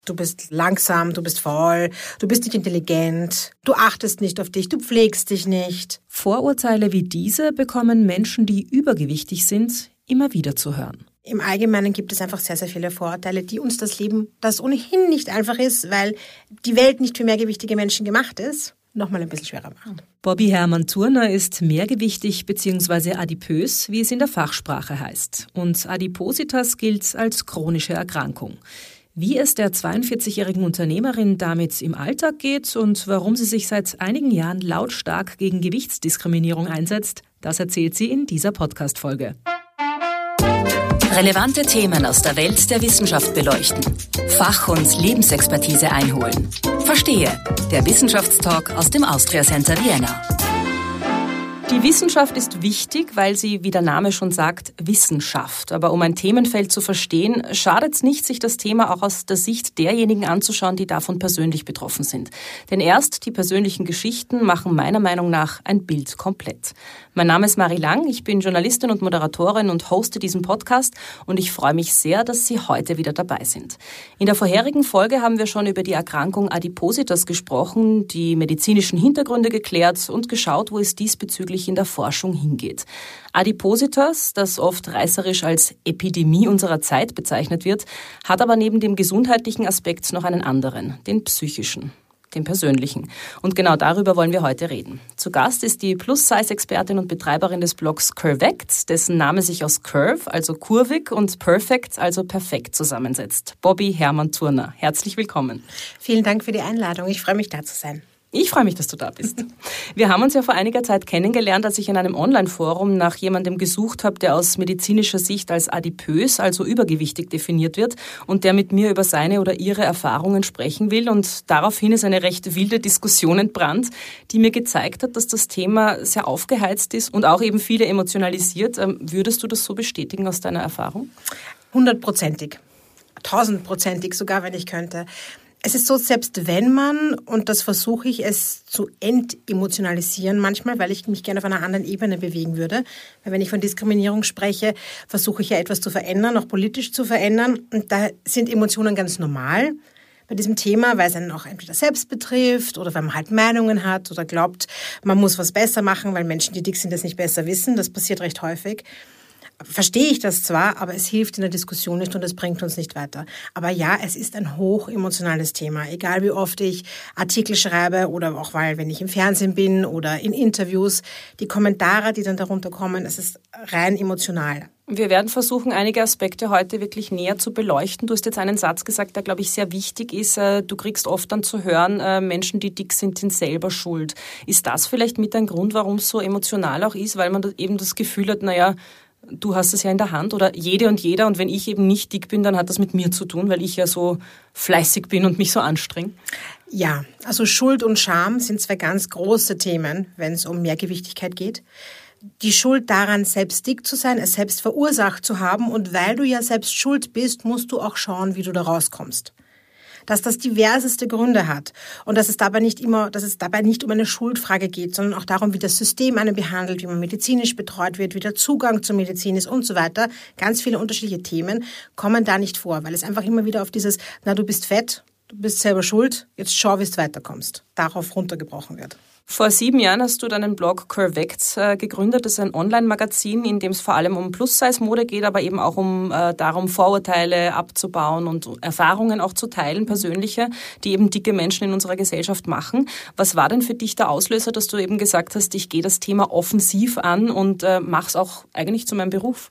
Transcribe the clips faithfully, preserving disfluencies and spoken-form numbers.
Du bist langsam, du bist faul, du bist nicht intelligent, du achtest nicht auf dich, du pflegst dich nicht. Vorurteile wie diese bekommen Menschen, die übergewichtig sind, immer wieder zu hören. Im Allgemeinen gibt es einfach sehr, sehr viele Vorurteile, die uns das Leben, das ohnehin nicht einfach ist, weil die Welt nicht für mehrgewichtige Menschen gemacht ist, nochmal ein bisschen schwerer machen. Bobby Hermann-Turner ist mehrgewichtig bzw. adipös, wie es in der Fachsprache heißt. Und Adipositas gilt als chronische Erkrankung. Wie es der zweiundvierzigjährigen Unternehmerin damit im Alltag geht und warum sie sich seit einigen Jahren lautstark gegen Gewichtsdiskriminierung einsetzt, das erzählt sie in dieser Podcast-Folge. Relevante Themen aus der Welt der Wissenschaft beleuchten. Fach- und Lebensexpertise einholen. Verstehe, der Wissenschaftstalk aus dem Austria Center Vienna. Die Wissenschaft ist wichtig, weil sie, wie der Name schon sagt, Wissenschaft. Aber um ein Themenfeld zu verstehen, schadet es nicht, sich das Thema auch aus der Sicht derjenigen anzuschauen, die davon persönlich betroffen sind. Denn erst die persönlichen Geschichten machen meiner Meinung nach ein Bild komplett. Mein Name ist Marie Lang, ich bin Journalistin und Moderatorin und hoste diesen Podcast und ich freue mich sehr, dass Sie heute wieder dabei sind. In der vorherigen Folge haben wir schon über die Erkrankung Adipositas gesprochen, die medizinischen Hintergründe geklärt und geschaut, wo es diesbezüglich in der Forschung hingeht. Adipositas, das oft reißerisch als Epidemie unserer Zeit bezeichnet wird, hat aber neben dem gesundheitlichen Aspekt noch einen anderen, den psychischen, den persönlichen. Und genau darüber wollen wir heute reden. Zu Gast ist die Plus-Size-Expertin und Betreiberin des Blogs Curvect, dessen Name sich aus Curve, also kurvig, und Perfect, also perfekt zusammensetzt. Bobby Hermann-Turner, herzlich willkommen. Vielen Dank für die Einladung. Ich freue mich, da zu sein. Ich freue mich, dass du da bist. Wir haben uns ja vor einiger Zeit kennengelernt, als ich in einem Online-Forum nach jemandem gesucht habe, der aus medizinischer Sicht als adipös, also übergewichtig definiert wird und der mit mir über seine oder ihre Erfahrungen sprechen will. Und daraufhin ist eine recht wilde Diskussion entbrannt, die mir gezeigt hat, dass das Thema sehr aufgeheizt ist und auch eben viele emotionalisiert. Würdest du das so bestätigen aus deiner Erfahrung? Hundertprozentig. Tausendprozentig sogar, wenn ich könnte. Es ist so, selbst wenn man, und das versuche ich, es zu entemotionalisieren manchmal, weil ich mich gerne auf einer anderen Ebene bewegen würde. Weil wenn ich von Diskriminierung spreche, versuche ich ja etwas zu verändern, auch politisch zu verändern. Und da sind Emotionen ganz normal bei diesem Thema, weil es einen auch entweder selbst betrifft oder weil man halt Meinungen hat oder glaubt, man muss was besser machen, weil Menschen, die dick sind, das nicht besser wissen. Das passiert recht häufig. Verstehe ich das zwar, aber es hilft in der Diskussion nicht und es bringt uns nicht weiter. Aber ja, es ist ein hochemotionales Thema. Egal wie oft ich Artikel schreibe oder auch weil, wenn ich im Fernsehen bin oder in Interviews, die Kommentare, die dann darunter kommen, es ist rein emotional. Wir werden versuchen, einige Aspekte heute wirklich näher zu beleuchten. Du hast jetzt einen Satz gesagt, der, glaube ich, sehr wichtig ist. Du kriegst oft dann zu hören, Menschen, die dick sind, sind selber schuld. Ist das vielleicht mit ein Grund, warum es so emotional auch ist, weil man eben das Gefühl hat, naja, du hast es ja in der Hand oder jede und jeder und wenn ich eben nicht dick bin, dann hat das mit mir zu tun, weil ich ja so fleißig bin und mich so anstrenge. Ja, also Schuld und Scham sind zwei ganz große Themen, wenn es um Mehrgewichtigkeit geht. Die Schuld daran, selbst dick zu sein, es selbst verursacht zu haben und weil du ja selbst schuld bist, musst du auch schauen, wie du da rauskommst. Dass das diverseste Gründe hat und dass es dabei nicht immer, dass es dabei nicht um eine Schuldfrage geht, sondern auch darum, wie das System einen behandelt, wie man medizinisch betreut wird, wie der Zugang zur Medizin ist und so weiter. Ganz viele unterschiedliche Themen kommen da nicht vor, weil es einfach immer wieder auf dieses, na, du bist fett, du bist selber schuld, jetzt schau, wie du weiterkommst, darauf runtergebrochen wird. Vor sieben Jahren hast du deinen Blog Curvect äh, gegründet. Das ist ein Online-Magazin, in dem es vor allem um Plus-Size-Mode geht, aber eben auch um äh, darum, Vorurteile abzubauen und Erfahrungen auch zu teilen, persönliche, die eben dicke Menschen in unserer Gesellschaft machen. Was war denn für dich der Auslöser, dass du eben gesagt hast, ich gehe das Thema offensiv an und äh, mache es auch eigentlich zu meinem Beruf?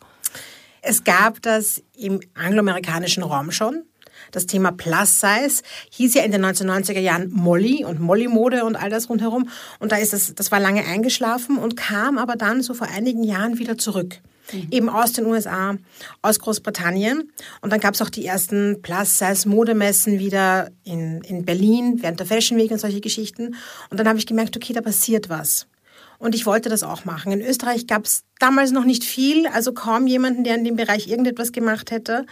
Es gab das im angloamerikanischen Raum schon. Das Thema Plus Size hieß ja in den neunzehnhundertneunziger Jahren Molly und Molly-Mode und all das rundherum. Und da ist das, das war lange eingeschlafen und kam aber dann so vor einigen Jahren wieder zurück. Mhm. Eben aus den U S A, aus Großbritannien. Und dann gab es auch die ersten Plus-Size-Modemessen wieder in, in Berlin, während der Fashion Week und solche Geschichten. Und dann habe ich gemerkt, okay, da passiert was. Und ich wollte das auch machen. In Österreich gab es damals noch nicht viel, also kaum jemanden, der in dem Bereich irgendetwas gemacht hätte.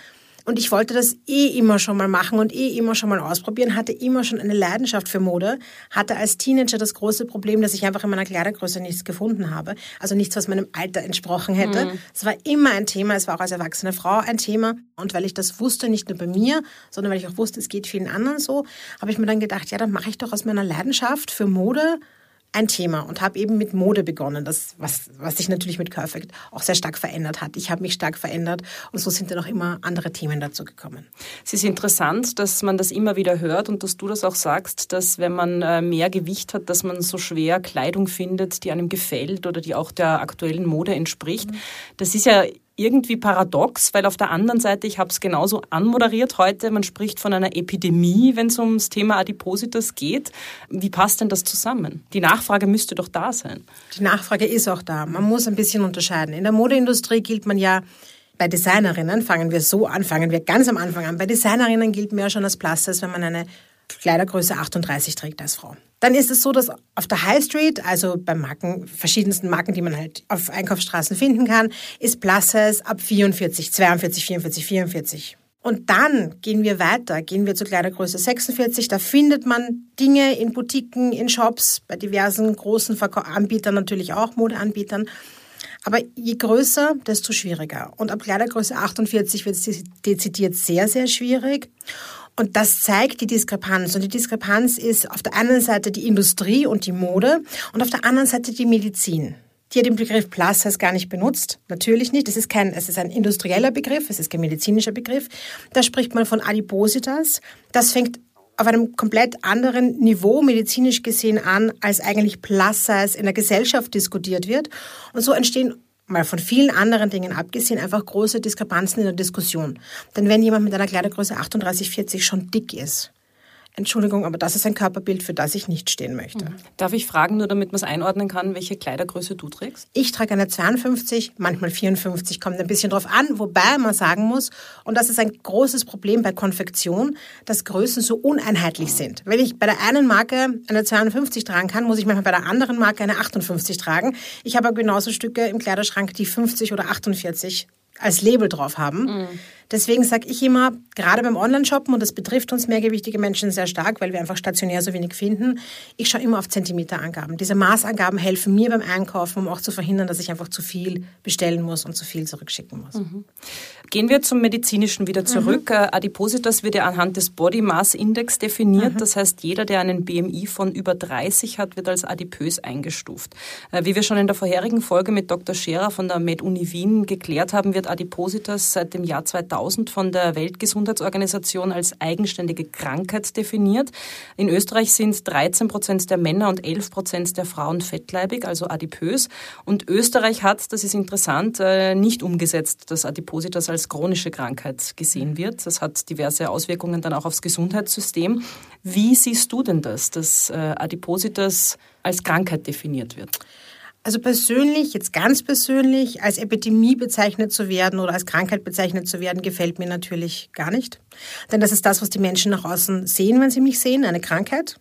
Und ich wollte das eh immer schon mal machen und eh immer schon mal ausprobieren, hatte immer schon eine Leidenschaft für Mode, hatte als Teenager das große Problem, dass ich einfach in meiner Kleidergröße nichts gefunden habe. Also nichts, was meinem Alter entsprochen hätte. Mhm. Es war immer ein Thema, es war auch als erwachsene Frau ein Thema. Und weil ich das wusste, nicht nur bei mir, sondern weil ich auch wusste, es geht vielen anderen so, habe ich mir dann gedacht, ja, dann mache ich doch aus meiner Leidenschaft für Mode ein Thema und habe eben mit Mode begonnen, das, was, was sich natürlich mit Curvect auch sehr stark verändert hat. Ich habe mich stark verändert und so sind dann auch immer andere Themen dazu gekommen. Es ist interessant, dass man das immer wieder hört und dass du das auch sagst, dass wenn man mehr Gewicht hat, dass man so schwer Kleidung findet, die einem gefällt oder die auch der aktuellen Mode entspricht. Mhm. Das ist ja irgendwie paradox, weil auf der anderen Seite, ich habe es genauso anmoderiert heute, man spricht von einer Epidemie, wenn es ums Thema Adipositas geht. Wie passt denn das zusammen? Die Nachfrage müsste doch da sein. Die Nachfrage ist auch da. Man muss ein bisschen unterscheiden. In der Modeindustrie gilt man ja, bei Designerinnen, fangen wir so an, fangen wir ganz am Anfang an, bei Designerinnen gilt man ja schon als Plus-Size, wenn man eine Kleidergröße achtunddreißig trägt als Frau. Dann ist es so, dass auf der High Street, also bei Marken, verschiedensten Marken, die man halt auf Einkaufsstraßen finden kann, ist Plus-Size ab vierundvierzig, zweiundvierzig, vierundvierzig, vierundvierzig. Und dann gehen wir weiter, gehen wir zur Kleidergröße sechsundvierzig. Da findet man Dinge in Boutiquen, in Shops, bei diversen großen Verkau- Anbietern natürlich auch, Modeanbietern. Aber je größer, desto schwieriger. Und ab Kleidergröße achtundvierzig wird es dezidiert sehr, sehr schwierig. Und das zeigt die Diskrepanz. Und die Diskrepanz ist auf der einen Seite die Industrie und die Mode und auf der anderen Seite die Medizin. Die hat den Begriff Plus-Size gar nicht benutzt. Natürlich nicht. Es ist kein, es ist ein industrieller Begriff, es ist kein medizinischer Begriff. Da spricht man von Adipositas. Das fängt auf einem komplett anderen Niveau medizinisch gesehen an, als eigentlich Plus-Size in der Gesellschaft diskutiert wird. Und so entstehen, mal von vielen anderen Dingen abgesehen, einfach große Diskrepanzen in der Diskussion. Denn wenn jemand mit einer Kleidergröße achtunddreißig, vierzig schon dick ist, Entschuldigung, aber das ist ein Körperbild, für das ich nicht stehen möchte. Darf ich fragen, nur damit man es einordnen kann, welche Kleidergröße du trägst? Ich trage eine zweiundfünfzig, manchmal vierundfünfzig, kommt ein bisschen drauf an, wobei man sagen muss, und das ist ein großes Problem bei Konfektion, dass Größen so uneinheitlich sind. Wenn ich bei der einen Marke eine zweiundfünfzig tragen kann, muss ich manchmal bei der anderen Marke eine achtundfünfzig tragen. Ich habe genauso Stücke im Kleiderschrank, die fünfzig oder achtundvierzig als Label drauf haben. Mm. Deswegen sage ich immer, gerade beim Online-Shoppen, und das betrifft uns mehrgewichtige Menschen sehr stark, weil wir einfach stationär so wenig finden, ich schaue immer auf Zentimeterangaben. Diese Maßangaben helfen mir beim Einkaufen, um auch zu verhindern, dass ich einfach zu viel bestellen muss und zu viel zurückschicken muss. Mhm. Gehen wir zum Medizinischen wieder zurück. Mhm. Adipositas wird ja anhand des Body Mass Index definiert. Mhm. Das heißt, jeder, der einen B M I von über dreißig hat, wird als adipös eingestuft. Wie wir schon in der vorherigen Folge mit Doktor Scherer von der MedUni Wien geklärt haben, wird Adipositas seit dem Jahr zweitausend von der Weltgesundheitsorganisation als eigenständige Krankheit definiert. In Österreich sind dreizehn Prozent der Männer und elf Prozent der Frauen fettleibig, also adipös. Und Österreich hat, das ist interessant, nicht umgesetzt, dass Adipositas als chronische Krankheit gesehen wird. Das hat diverse Auswirkungen dann auch aufs Gesundheitssystem. Wie siehst du denn das, dass Adipositas als Krankheit definiert wird? Also persönlich, jetzt ganz persönlich, als Epidemie bezeichnet zu werden oder als Krankheit bezeichnet zu werden, gefällt mir natürlich gar nicht. Denn das ist das, was die Menschen nach außen sehen, wenn sie mich sehen, eine Krankheit.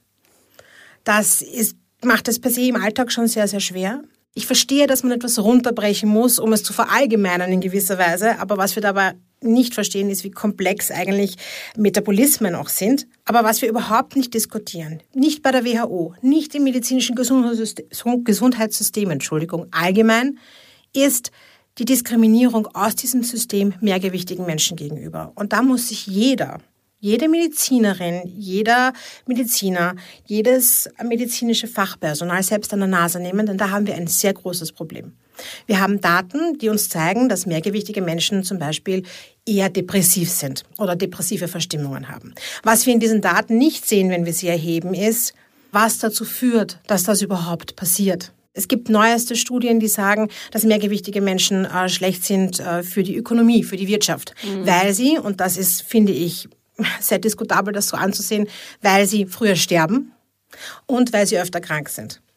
Das ist, macht es per se im Alltag schon sehr, sehr schwer. Ich verstehe, dass man etwas runterbrechen muss, um es zu verallgemeinern in gewisser Weise. Aber was wir dabei nicht verstehen, ist, wie komplex eigentlich Metabolismen auch sind. Aber was wir überhaupt nicht diskutieren, nicht bei der W H O, nicht im medizinischen Gesundheitssystem, Gesundheitssystem, Entschuldigung, allgemein, ist die Diskriminierung aus diesem System mehrgewichtigen Menschen gegenüber. Und da muss sich jeder, jede Medizinerin, jeder Mediziner, jedes medizinische Fachpersonal selbst an der Nase nehmen, denn da haben wir ein sehr großes Problem. Wir haben Daten, die uns zeigen, dass mehrgewichtige Menschen zum Beispiel eher depressiv sind oder depressive Verstimmungen haben. Was wir in diesen Daten nicht sehen, wenn wir sie erheben, ist, was dazu führt, dass das überhaupt passiert. Es gibt neueste Studien, die sagen, dass mehrgewichtige Menschen äh, schlecht sind äh, für die Ökonomie, für die Wirtschaft, mhm. weil sie, und das ist, finde ich, sehr diskutabel, das so anzusehen, weil sie früher sterben und weil sie öfter krank sind.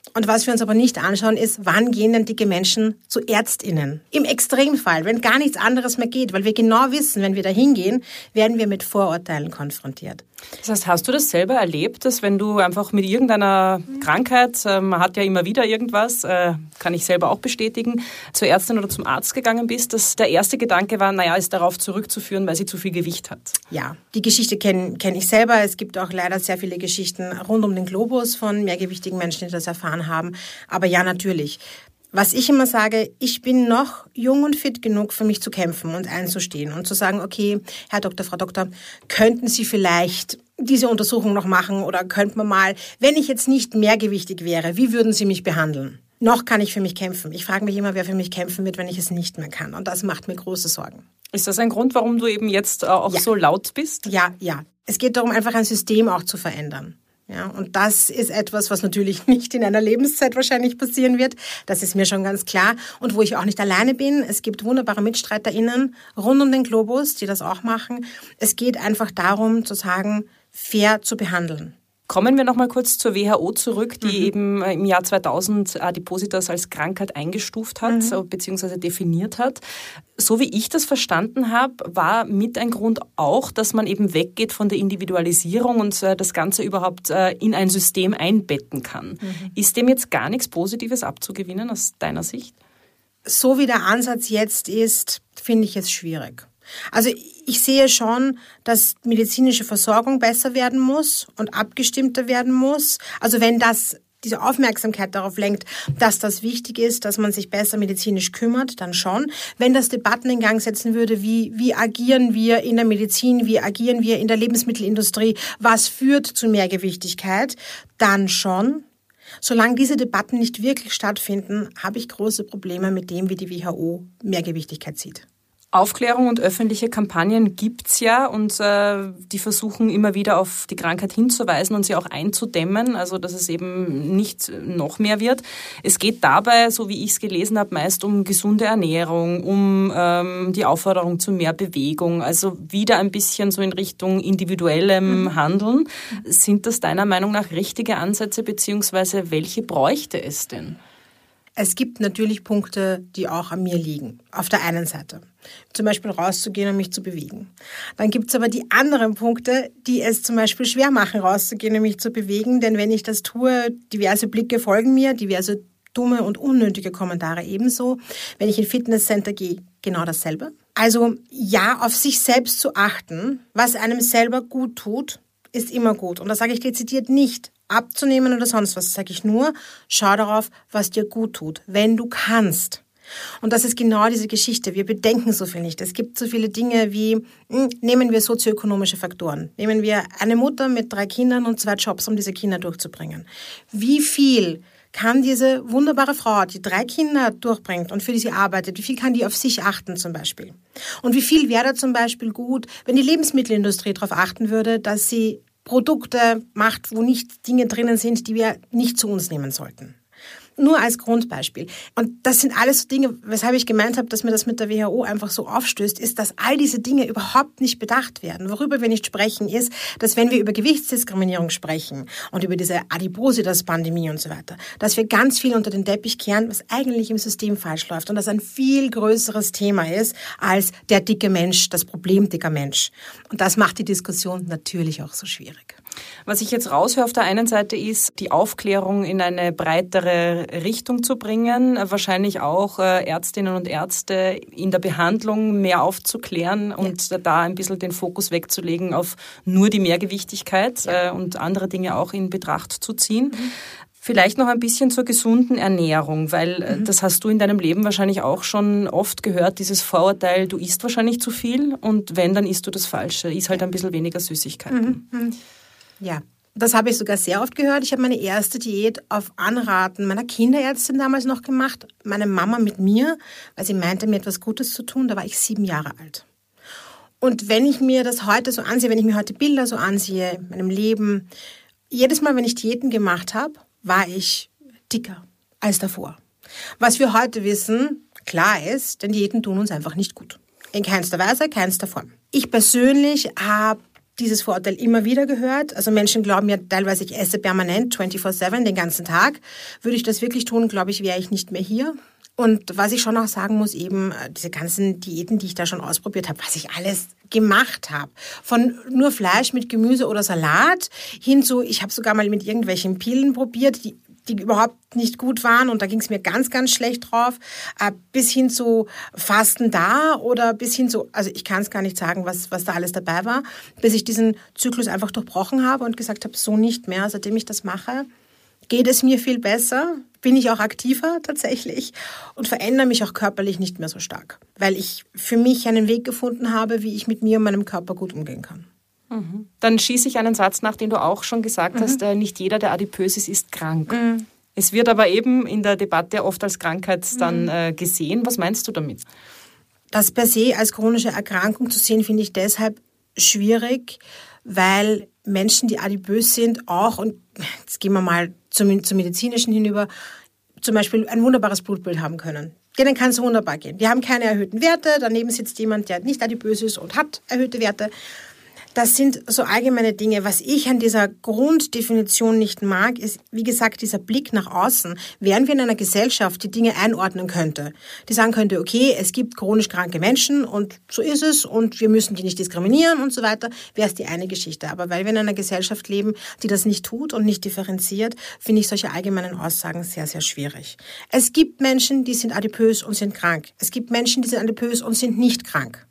Und was wir uns aber nicht anschauen, ist, wann gehen denn dicke Menschen zu ÄrztInnen? Im Extremfall, wenn gar nichts anderes mehr geht, weil wir genau wissen, wenn wir da hingehen, werden wir mit Vorurteilen konfrontiert. Das heißt, hast du das selber erlebt, dass wenn du einfach mit irgendeiner Krankheit, äh, man hat ja immer wieder irgendwas, äh, kann ich selber auch bestätigen, zur Ärztin oder zum Arzt gegangen bist, dass der erste Gedanke war, naja, ist darauf zurückzuführen, weil sie zu viel Gewicht hat? Ja, die Geschichte kenne kenn ich selber. Es gibt auch leider sehr viele Geschichten rund um den Globus von mehrgewichtigen Menschen, die das erfahren haben. Aber ja, natürlich. Was ich immer sage, ich bin noch jung und fit genug, für mich zu kämpfen und einzustehen und zu sagen, okay, Herr Doktor, Frau Doktor, könnten Sie vielleicht diese Untersuchung noch machen oder könnte man mal, wenn ich jetzt nicht mehrgewichtig wäre, wie würden Sie mich behandeln? Noch kann ich für mich kämpfen. Ich frage mich immer, wer für mich kämpfen wird, wenn ich es nicht mehr kann. Und das macht mir große Sorgen. Ist das ein Grund, warum du eben jetzt auch ja. so laut bist? Ja, ja. Es geht darum, einfach ein System auch zu verändern. Ja, und das ist etwas, was natürlich nicht in einer Lebenszeit wahrscheinlich passieren wird. Das ist mir schon ganz klar. Und wo ich auch nicht alleine bin. Es gibt wunderbare MitstreiterInnen rund um den Globus, die das auch machen. Es geht einfach darum, zu sagen, fair zu behandeln. Kommen wir noch mal kurz zur W H O zurück, die mhm. eben im Jahr zweitausend Adipositas als Krankheit eingestuft hat mhm. bzw. definiert hat. So wie ich das verstanden habe, war mit ein Grund auch, dass man eben weggeht von der Individualisierung und das Ganze überhaupt in ein System einbetten kann. Mhm. Ist dem jetzt gar nichts Positives abzugewinnen aus deiner Sicht? So wie der Ansatz jetzt ist, finde ich es schwierig. Also ich sehe schon, dass medizinische Versorgung besser werden muss und abgestimmter werden muss. Also wenn das diese Aufmerksamkeit darauf lenkt, dass das wichtig ist, dass man sich besser medizinisch kümmert, dann schon. Wenn das Debatten in Gang setzen würde, wie, wie agieren wir in der Medizin, wie agieren wir in der Lebensmittelindustrie, was führt zu Mehrgewichtigkeit, dann schon. Solange diese Debatten nicht wirklich stattfinden, habe ich große Probleme mit dem, wie die W H O Mehrgewichtigkeit sieht. Aufklärung und öffentliche Kampagnen gibt's ja und äh, die versuchen immer wieder auf die Krankheit hinzuweisen und sie auch einzudämmen, also dass es eben nicht noch mehr wird. Es geht dabei, so wie ich es gelesen habe, meist um gesunde Ernährung, um ähm, die Aufforderung zu mehr Bewegung, also wieder ein bisschen so in Richtung individuellem mhm. Handeln. Sind das deiner Meinung nach richtige Ansätze, beziehungsweise welche bräuchte es denn? Es gibt natürlich Punkte, die auch an mir liegen. Auf der einen Seite. Zum Beispiel rauszugehen und mich zu bewegen. Dann gibt es aber die anderen Punkte, die es zum Beispiel schwer machen, rauszugehen und mich zu bewegen. Denn wenn ich das tue, diverse Blicke folgen mir, diverse dumme und unnötige Kommentare ebenso. Wenn ich in Fitnesscenter gehe, genau dasselbe. Also ja, auf sich selbst zu achten, was einem selber gut tut, ist immer gut. Und das sage ich dezidiert nicht, abzunehmen oder sonst was. Das sage ich nur, schau darauf, was dir gut tut, wenn du kannst. Und das ist genau diese Geschichte. Wir bedenken so viel nicht. Es gibt so viele Dinge wie, nehmen wir sozioökonomische Faktoren. Nehmen wir eine Mutter mit drei Kindern und zwei Jobs, um diese Kinder durchzubringen. Wie viel kann diese wunderbare Frau, die drei Kinder durchbringt und für die sie arbeitet, wie viel kann die auf sich achten zum Beispiel? Und wie viel wäre zum Beispiel gut, wenn die Lebensmittelindustrie darauf achten würde, dass sie Produkte macht, wo nicht Dinge drinnen sind, die wir nicht zu uns nehmen sollten. Nur als Grundbeispiel. Und das sind alles so Dinge, weshalb ich gemeint habe, dass mir das mit der W H O einfach so aufstößt, ist, dass all diese Dinge überhaupt nicht bedacht werden. Worüber wir nicht sprechen, ist, dass wenn wir über Gewichtsdiskriminierung sprechen und über diese Adipositas-Pandemie und so weiter, dass wir ganz viel unter den Teppich kehren, was eigentlich im System falsch läuft und das ein viel größeres Thema ist als der dicke Mensch, das Problem dicker Mensch. Und das macht die Diskussion natürlich auch so schwierig. Was ich jetzt raushöre auf der einen Seite ist, die Aufklärung in eine breitere Richtung zu bringen, wahrscheinlich auch Ärztinnen und Ärzte in der Behandlung mehr aufzuklären und ja. da ein bisschen den Fokus wegzulegen auf nur die Mehrgewichtigkeit ja. und andere Dinge auch in Betracht zu ziehen. Mhm. Vielleicht noch ein bisschen zur gesunden Ernährung, weil mhm. das hast du in deinem Leben wahrscheinlich auch schon oft gehört, dieses Vorurteil, du isst wahrscheinlich zu viel und wenn, dann isst du das Falsche, isst halt ein bisschen weniger Süßigkeiten. Mhm. Ja, das habe ich sogar sehr oft gehört. Ich habe meine erste Diät auf Anraten meiner Kinderärztin damals noch gemacht, meine Mama mit mir, weil sie meinte, mir etwas Gutes zu tun. Da war ich sieben Jahre alt. Und wenn ich mir das heute so ansehe, wenn ich mir heute Bilder so ansehe, in meinem Leben, jedes Mal, wenn ich Diäten gemacht habe, war ich dicker als davor. Was wir heute wissen, klar ist, denn Diäten tun uns einfach nicht gut. In keinster Weise, keinster Form. Ich persönlich habe dieses Vorurteil immer wieder gehört. Also Menschen glauben ja teilweise, ich esse permanent vierundzwanzig sieben, den ganzen Tag. Würde ich das wirklich tun, glaube ich, wäre ich nicht mehr hier. Und was ich schon auch sagen muss, eben diese ganzen Diäten, die ich da schon ausprobiert habe, was ich alles gemacht habe. Von nur Fleisch mit Gemüse oder Salat hin zu, ich habe sogar mal mit irgendwelchen Pillen probiert, die die überhaupt nicht gut waren und da ging es mir ganz, ganz schlecht drauf, äh, bis hin zu Fasten da oder bis hin zu, also ich kann es gar nicht sagen, was, was da alles dabei war, bis ich diesen Zyklus einfach durchbrochen habe und gesagt habe, so nicht mehr, seitdem ich das mache, geht es mir viel besser, bin ich auch aktiver tatsächlich und verändere mich auch körperlich nicht mehr so stark, weil ich für mich einen Weg gefunden habe, wie ich mit mir und meinem Körper gut umgehen kann. Mhm. Dann schieße ich einen Satz nach, den du auch schon gesagt mhm. hast, äh, nicht jeder, der adipös ist, ist krank. Mhm. Es wird aber eben in der Debatte oft als Krankheit dann äh, gesehen. Was meinst du damit? Das per se als chronische Erkrankung zu sehen, finde ich deshalb schwierig, weil Menschen, die adipös sind, auch, und jetzt gehen wir mal zum, zum Medizinischen hinüber, zum Beispiel ein wunderbares Blutbild haben können. Denen kann es wunderbar gehen. Die haben keine erhöhten Werte, daneben sitzt jemand, der nicht adipös ist und hat erhöhte Werte. Das sind so allgemeine Dinge. Was ich an dieser Grunddefinition nicht mag, ist, wie gesagt, dieser Blick nach außen. Wären wir in einer Gesellschaft, die Dinge einordnen könnte, die sagen könnte, okay, es gibt chronisch kranke Menschen und so ist es und wir müssen die nicht diskriminieren und so weiter, wäre es die eine Geschichte. Aber weil wir in einer Gesellschaft leben, die das nicht tut und nicht differenziert, finde ich solche allgemeinen Aussagen sehr, sehr schwierig. Es gibt Menschen, die sind adipös und sind krank. Es gibt Menschen, die sind adipös und sind nicht krank.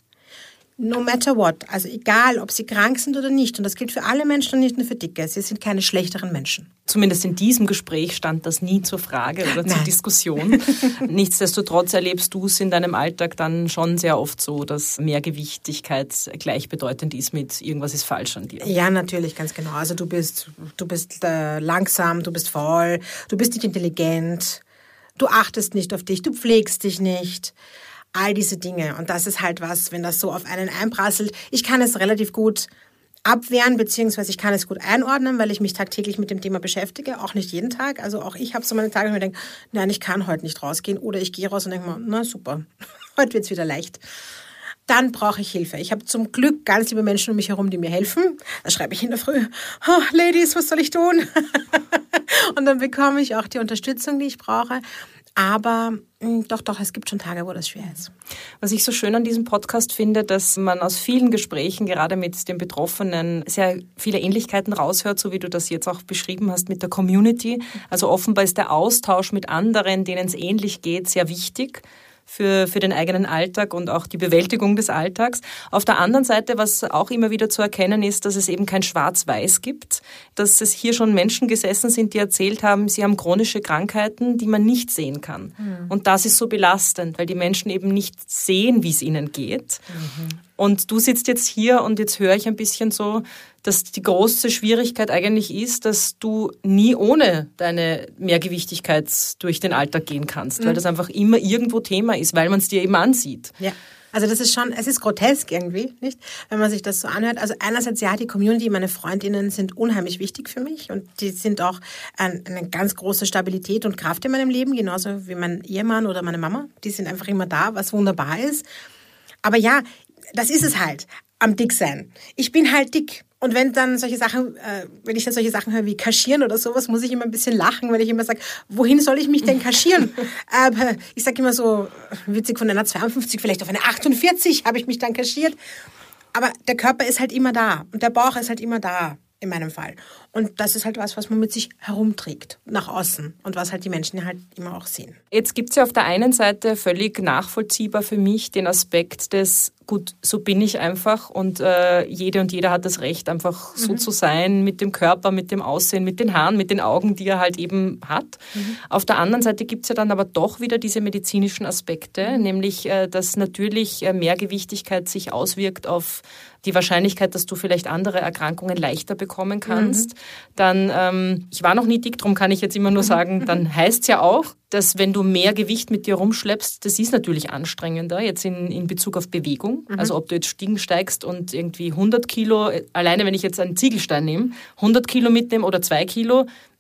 No matter what, also egal, ob sie krank sind oder nicht. Und das gilt für alle Menschen und nicht nur für Dicke. Sie sind keine schlechteren Menschen. Zumindest in diesem Gespräch stand das nie zur Frage oder zur Nein. Diskussion. Nichtsdestotrotz erlebst du es in deinem Alltag dann schon sehr oft so, dass Mehrgewichtigkeit gleichbedeutend ist mit irgendwas ist falsch an dir. Ja, natürlich, ganz genau. Also du bist, du bist äh, langsam, du bist faul, du bist nicht intelligent, du achtest nicht auf dich, du pflegst dich nicht. All diese Dinge. Und das ist halt was, wenn das so auf einen einprasselt. Ich kann es relativ gut abwehren, beziehungsweise ich kann es gut einordnen, weil ich mich tagtäglich mit dem Thema beschäftige, auch nicht jeden Tag. Also auch ich habe so meine Tage, wo ich mir denke, nein, ich kann heute nicht rausgehen. Oder ich gehe raus und denke mir, na super, heute wird's wieder leicht. Dann brauche ich Hilfe. Ich habe zum Glück ganz liebe Menschen um mich herum, die mir helfen. Da schreibe ich in der Früh, oh, Ladies, was soll ich tun? Und dann bekomme ich auch die Unterstützung, die ich brauche. Aber doch, doch, es gibt schon Tage, wo das schwer ist. Was ich so schön an diesem Podcast finde, dass man aus vielen Gesprächen, gerade mit den Betroffenen, sehr viele Ähnlichkeiten raushört, so wie du das jetzt auch beschrieben hast mit der Community. Also offenbar ist der Austausch mit anderen, denen es ähnlich geht, sehr wichtig für, für den eigenen Alltag und auch die Bewältigung des Alltags. Auf der anderen Seite, was auch immer wieder zu erkennen ist, dass es eben kein Schwarz-Weiß gibt, dass es hier schon Menschen gesessen sind, die erzählt haben, sie haben chronische Krankheiten, die man nicht sehen kann. Mhm. Und das ist so belastend, weil die Menschen eben nicht sehen, wie es ihnen geht. Mhm. Und du sitzt jetzt hier und jetzt höre ich ein bisschen so, dass die große Schwierigkeit eigentlich ist, dass du nie ohne deine Mehrgewichtigkeit durch den Alltag gehen kannst, mhm. weil das einfach immer irgendwo Thema ist, weil man es dir eben ansieht. Ja. Also das ist schon, es ist grotesk irgendwie, nicht? Wenn man sich das so anhört. Also einerseits, ja, die Community, meine Freundinnen sind unheimlich wichtig für mich und die sind auch ein, eine ganz große Stabilität und Kraft in meinem Leben, genauso wie mein Ehemann oder meine Mama. Die sind einfach immer da, was wunderbar ist. Aber ja, das ist es halt, am Dicksein. Ich bin halt dick. Und wenn dann solche Sachen, äh, wenn ich dann solche Sachen höre wie kaschieren oder sowas, muss ich immer ein bisschen lachen, weil ich immer sage, wohin soll ich mich denn kaschieren? Aber ich sage immer so, witzig, von einer zweiundfünfzig vielleicht auf eine achtundvierzig habe ich mich dann kaschiert. Aber der Körper ist halt immer da und der Bauch ist halt immer da. In meinem Fall. Und das ist halt was, was man mit sich herumträgt, nach außen. Und was halt die Menschen halt immer auch sehen. Jetzt gibt es ja auf der einen Seite völlig nachvollziehbar für mich den Aspekt des, gut, so bin ich einfach und äh, jede und jeder hat das Recht, einfach so mhm. zu sein, mit dem Körper, mit dem Aussehen, mit den Haaren, mit den Augen, die er halt eben hat. Mhm. Auf der anderen Seite gibt es ja dann aber doch wieder diese medizinischen Aspekte, mhm. nämlich, äh, dass natürlich äh, Mehrgewichtigkeit sich auswirkt auf die Wahrscheinlichkeit, dass du vielleicht andere Erkrankungen leichter bekommen kannst. Mhm. Dann, ähm, ich war noch nie dick, darum kann ich jetzt immer nur sagen, dann heißt es ja auch, dass wenn du mehr Gewicht mit dir rumschleppst, das ist natürlich anstrengender, jetzt in, in Bezug auf Bewegung. Mhm. Also ob du jetzt Stiegen steigst und irgendwie hundert Kilo, alleine wenn ich jetzt einen Ziegelstein nehme, hundert Kilo mitnehme oder zwei Kilo,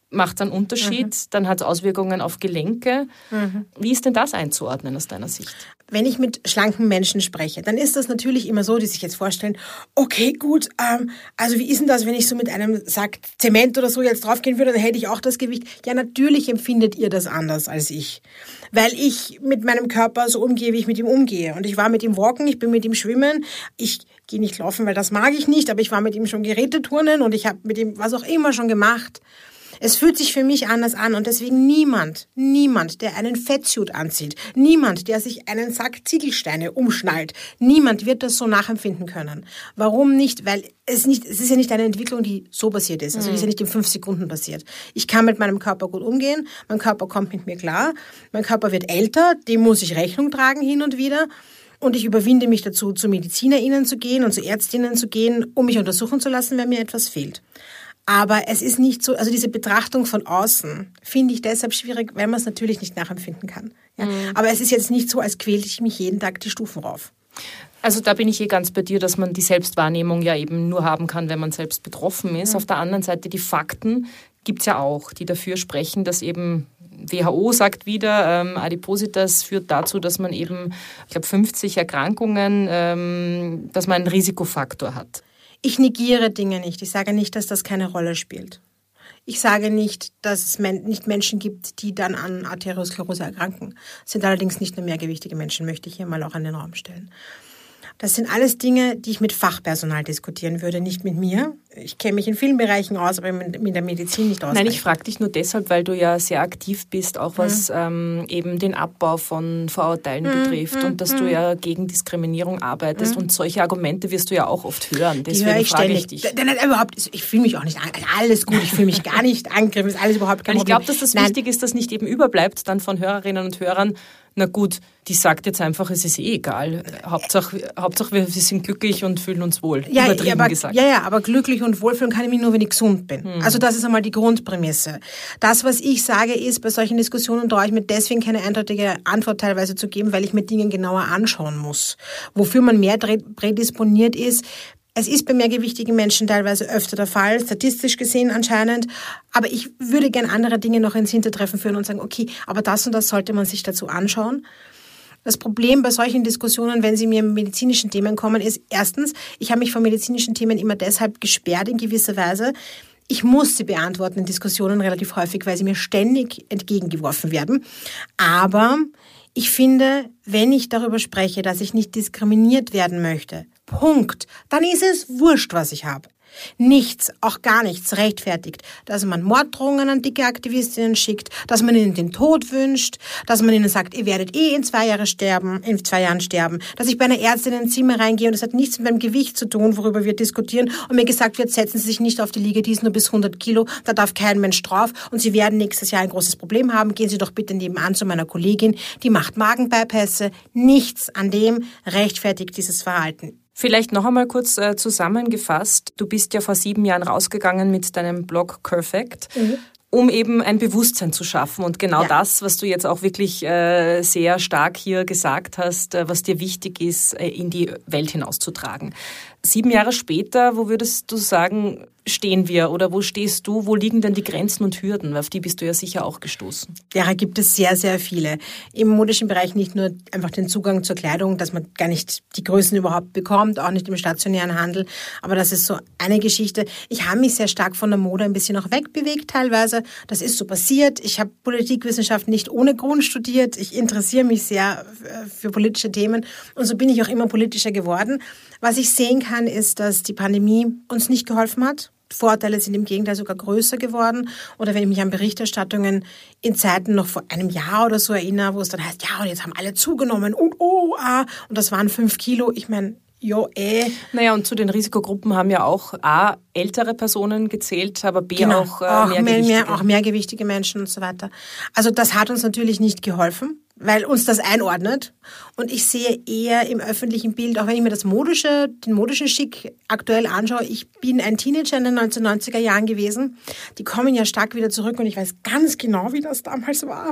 macht einen Unterschied, mhm. dann hat es Auswirkungen auf Gelenke. Mhm. Wie ist denn das einzuordnen aus deiner Sicht? Wenn ich mit schlanken Menschen spreche, dann ist das natürlich immer so, die sich jetzt vorstellen, okay, gut, ähm, also wie ist denn das, wenn ich so mit einem Sack Zement oder so jetzt draufgehen würde, dann hätte ich auch das Gewicht. Ja, natürlich empfindet ihr das anders als ich, weil ich mit meinem Körper so umgehe, wie ich mit ihm umgehe. Und ich war mit ihm walken, ich bin mit ihm schwimmen, ich gehe nicht laufen, weil das mag ich nicht, aber ich war mit ihm schon Geräteturnen und ich habe mit ihm was auch immer schon gemacht. Es fühlt sich für mich anders an und deswegen niemand, niemand, der einen Fettsuit anzieht, niemand, der sich einen Sack Ziegelsteine umschnallt, niemand wird das so nachempfinden können. Warum nicht? Weil es nicht, es ist ja nicht eine Entwicklung, die so passiert ist. Also die ist ja nicht in fünf Sekunden passiert. Ich kann mit meinem Körper gut umgehen, mein Körper kommt mit mir klar, mein Körper wird älter, dem muss ich Rechnung tragen hin und wieder. Und ich überwinde mich dazu, zu MedizinerInnen zu gehen und zu Ärztinnen zu gehen, um mich untersuchen zu lassen, wenn mir etwas fehlt. Aber es ist nicht so, also diese Betrachtung von außen finde ich deshalb schwierig, weil man es natürlich nicht nachempfinden kann. Ja. Mhm. Aber es ist jetzt nicht so, als quälte ich mich jeden Tag die Stufen rauf. Also da bin ich eh ganz bei dir, dass man die Selbstwahrnehmung ja eben nur haben kann, wenn man selbst betroffen ist. Mhm. Auf der anderen Seite die Fakten gibt es ja auch, die dafür sprechen, dass eben W H O sagt wieder, ähm, Adipositas führt dazu, dass man eben, ich glaube, fünfzig Erkrankungen, ähm, dass man einen Risikofaktor hat. Ich negiere Dinge nicht. Ich sage nicht, dass das keine Rolle spielt. Ich sage nicht, dass es men- nicht Menschen gibt, die dann an Arteriosklerose erkranken. Es sind allerdings nicht nur mehrgewichtige Menschen, möchte ich hier mal auch in den Raum stellen. Das sind alles Dinge, die ich mit Fachpersonal diskutieren würde, nicht mit mir. Ich kenne mich in vielen Bereichen aus, aber mit der Medizin nicht aus. Nein, ich frage dich nur deshalb, weil du ja sehr aktiv bist, auch was mhm. ähm, eben den Abbau von Vorurteilen mhm. betrifft mhm. und dass du ja gegen Diskriminierung arbeitest mhm. und solche Argumente wirst du ja auch oft hören. Deswegen die höre ich frage ständig. ich dich. Nein, nein, überhaupt, ich fühle mich auch nicht an, alles gut, ich fühle mich gar nicht angegriffen, ist alles überhaupt kein Problem. Ich Problem. glaube, dass das nein. wichtig ist, dass nicht eben überbleibt dann von Hörerinnen und Hörern, na gut, die sagt jetzt einfach, es ist eh egal. Hauptsache, Hauptsache wir, wir sind glücklich und fühlen uns wohl. Ja, übertrieben aber, gesagt. Ja, ja, aber glücklich und wohlfühlen kann ich mich nur, wenn ich gesund bin. Hm. Also das ist einmal die Grundprämisse. Das, was ich sage, ist, bei solchen Diskussionen traue ich mir deswegen keine eindeutige Antwort teilweise zu geben, weil ich mir Dinge genauer anschauen muss. Wofür man mehr prädisponiert ist, es ist bei mehrgewichtigen Menschen teilweise öfter der Fall, statistisch gesehen anscheinend. Aber ich würde gern andere Dinge noch ins Hintertreffen führen und sagen, okay, aber das und das sollte man sich dazu anschauen. Das Problem bei solchen Diskussionen, wenn sie mir mit medizinischen Themen kommen, ist erstens, ich habe mich von medizinischen Themen immer deshalb gesperrt in gewisser Weise. Ich muss sie beantworten in Diskussionen relativ häufig, weil sie mir ständig entgegengeworfen werden. Aber ich finde, wenn ich darüber spreche, dass ich nicht diskriminiert werden möchte, Punkt, dann ist es wurscht, was ich habe. Nichts, auch gar nichts rechtfertigt, dass man Morddrohungen an dicke Aktivistinnen schickt, dass man ihnen den Tod wünscht, dass man ihnen sagt, ihr werdet eh in zwei Jahren sterben, in zwei Jahren sterben, dass ich bei einer Ärztin in ein Zimmer reingehe und es hat nichts mit meinem Gewicht zu tun, worüber wir diskutieren und mir gesagt wird, setzen Sie sich nicht auf die Liege, die ist nur bis hundert Kilo, da darf kein Mensch drauf und Sie werden nächstes Jahr ein großes Problem haben, gehen Sie doch bitte nebenan zu meiner Kollegin, die macht Magenbypässe. Nichts an dem rechtfertigt dieses Verhalten. Vielleicht noch einmal kurz äh, zusammengefasst. Du bist ja vor sieben Jahren rausgegangen mit deinem Blog Curvect, mhm. um eben ein Bewusstsein zu schaffen. Und genau ja. das, was du jetzt auch wirklich äh, sehr stark hier gesagt hast, äh, was dir wichtig ist, äh, in die Welt hinauszutragen. Sieben Jahre später, wo würdest du sagen, stehen wir oder wo stehst du? Wo liegen denn die Grenzen und Hürden? Auf die bist du ja sicher auch gestoßen. Ja, gibt es sehr, sehr viele. Im modischen Bereich nicht nur einfach den Zugang zur Kleidung, dass man gar nicht die Größen überhaupt bekommt, auch nicht im stationären Handel. Aber das ist so eine Geschichte. Ich habe mich sehr stark von der Mode ein bisschen auch wegbewegt teilweise. Das ist so passiert. Ich habe Politikwissenschaft nicht ohne Grund studiert. Ich interessiere mich sehr für politische Themen und so bin ich auch immer politischer geworden. Was ich sehen kann, ist, dass die Pandemie uns nicht geholfen hat. Vorteile sind im Gegenteil sogar größer geworden. Oder wenn ich mich an Berichterstattungen in Zeiten noch vor einem Jahr oder so erinnere, wo es dann heißt, ja, und jetzt haben alle zugenommen und oh, ah, und das waren fünf Kilo. Ich meine, ja, eh. Naja, und zu den Risikogruppen haben ja auch A, ältere Personen gezählt, aber B, genau, auch, äh, auch mehrgewichtige. Mehr, auch mehrgewichtige Menschen und so weiter. Also das hat uns natürlich nicht geholfen, weil uns das einordnet. Und ich sehe eher im öffentlichen Bild, auch wenn ich mir das modische, den modischen Schick aktuell anschaue, ich bin ein Teenager in den neunzehnhundertneunziger Jahren gewesen. Die kommen ja stark wieder zurück und ich weiß ganz genau, wie das damals war.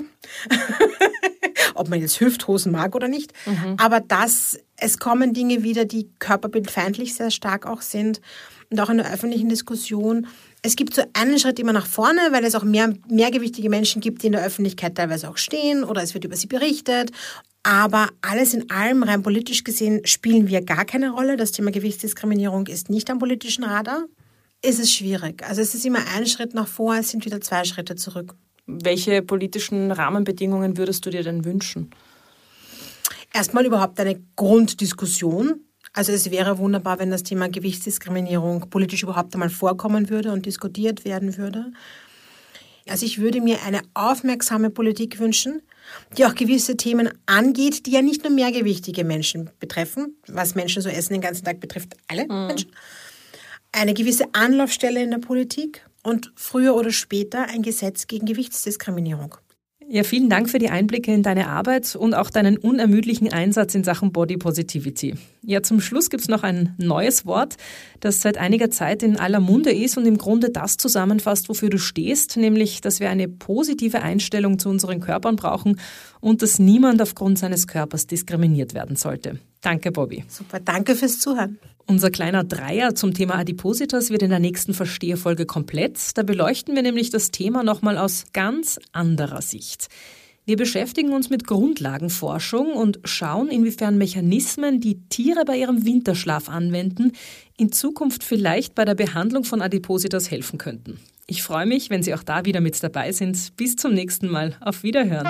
Ob man jetzt Hüfthosen mag oder nicht. Mhm. Aber das, es kommen Dinge wieder, die körperbildfeindlich sehr stark auch sind. Und auch in der öffentlichen Diskussion. Es gibt so einen Schritt immer nach vorne, weil es auch mehr, mehrgewichtige Menschen gibt, die in der Öffentlichkeit teilweise auch stehen oder es wird über sie berichtet. Aber alles in allem, rein politisch gesehen, spielen wir gar keine Rolle. Das Thema Gewichtsdiskriminierung ist nicht am politischen Radar. Es ist schwierig. Also es ist immer ein Schritt nach vor, es sind wieder zwei Schritte zurück. Welche politischen Rahmenbedingungen würdest du dir denn wünschen? Erstmal überhaupt eine Grunddiskussion. Also es wäre wunderbar, wenn das Thema Gewichtsdiskriminierung politisch überhaupt einmal vorkommen würde und diskutiert werden würde. Also ich würde mir eine aufmerksame Politik wünschen, die auch gewisse Themen angeht, die ja nicht nur mehrgewichtige Menschen betreffen, was Menschen so essen den ganzen Tag betrifft, alle mhm. Menschen. Eine gewisse Anlaufstelle in der Politik und früher oder später ein Gesetz gegen Gewichtsdiskriminierung. Ja, vielen Dank für die Einblicke in deine Arbeit und auch deinen unermüdlichen Einsatz in Sachen Body Positivity. Ja, zum Schluss gibt's noch ein neues Wort, das seit einiger Zeit in aller Munde ist und im Grunde das zusammenfasst, wofür du stehst, nämlich, dass wir eine positive Einstellung zu unseren Körpern brauchen und dass niemand aufgrund seines Körpers diskriminiert werden sollte. Danke, Bobby. Super, danke fürs Zuhören. Unser kleiner Dreier zum Thema Adipositas wird in der nächsten Verstehe-Folge komplett. Da beleuchten wir nämlich das Thema nochmal aus ganz anderer Sicht. Wir beschäftigen uns mit Grundlagenforschung und schauen, inwiefern Mechanismen, die Tiere bei ihrem Winterschlaf anwenden, in Zukunft vielleicht bei der Behandlung von Adipositas helfen könnten. Ich freue mich, wenn Sie auch da wieder mit dabei sind. Bis zum nächsten Mal. Auf Wiederhören.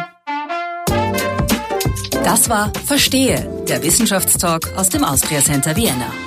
Das war Verstehe, der Wissenschaftstalk aus dem Austria Center Vienna.